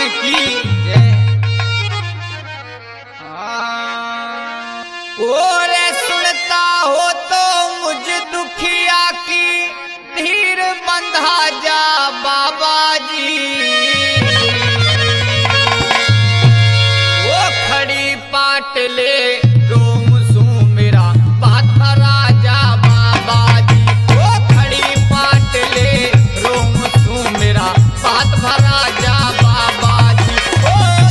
की जय। और सुनता हो तो मुझ दुखिया की धीर बंधा जा बाबा जी। वो खड़ी पाट ले रोम सू मेरा बात भरा जा बाबा जी। वो खड़ी पाट ले रोम सू मेरा बात भरा जा बाबा जी। ओ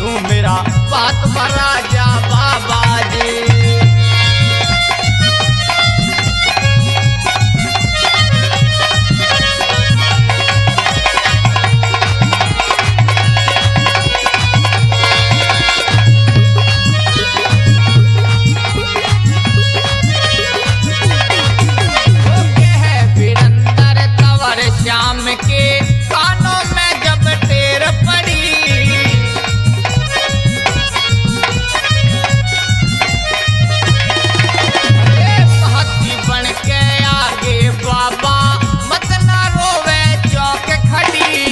सू मेरा बात भरा जा बाबा जी। श्याम के कानों में जब टेर पड़ी, हाथी बन के आगे बाबा मत ना रोवे चौक खड़ी।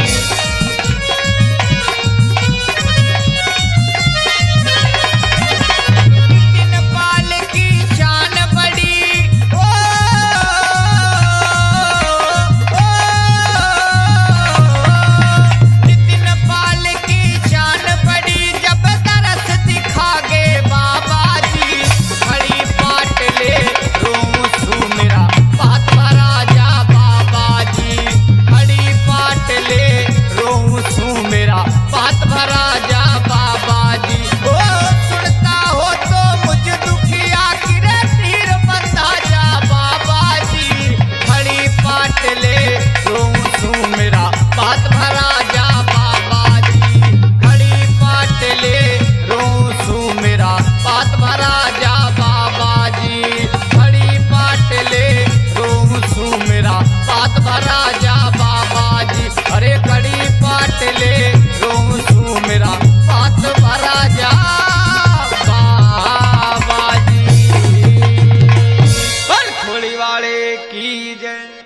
नितिन पाल की शान बड़ी, बात भरा जा बाबा जी। ओ सुनता हो तो मुझे दुखिया की रे तीर बता जा बाबा जी। खड़ी पाट ले रोऊं सू मेरा बात भरा जा बाबा जी। खड़ी पाट ले रोऊं सू मेरा बात भरा जा बाबा जी। खड़ी पाट ले रोऊं सू मेरा बात भरा जा बाबा जी। अरे खड़ी पाट ले मेरा बात भरा जा बाबा जी। खोड़ी वाले की जय।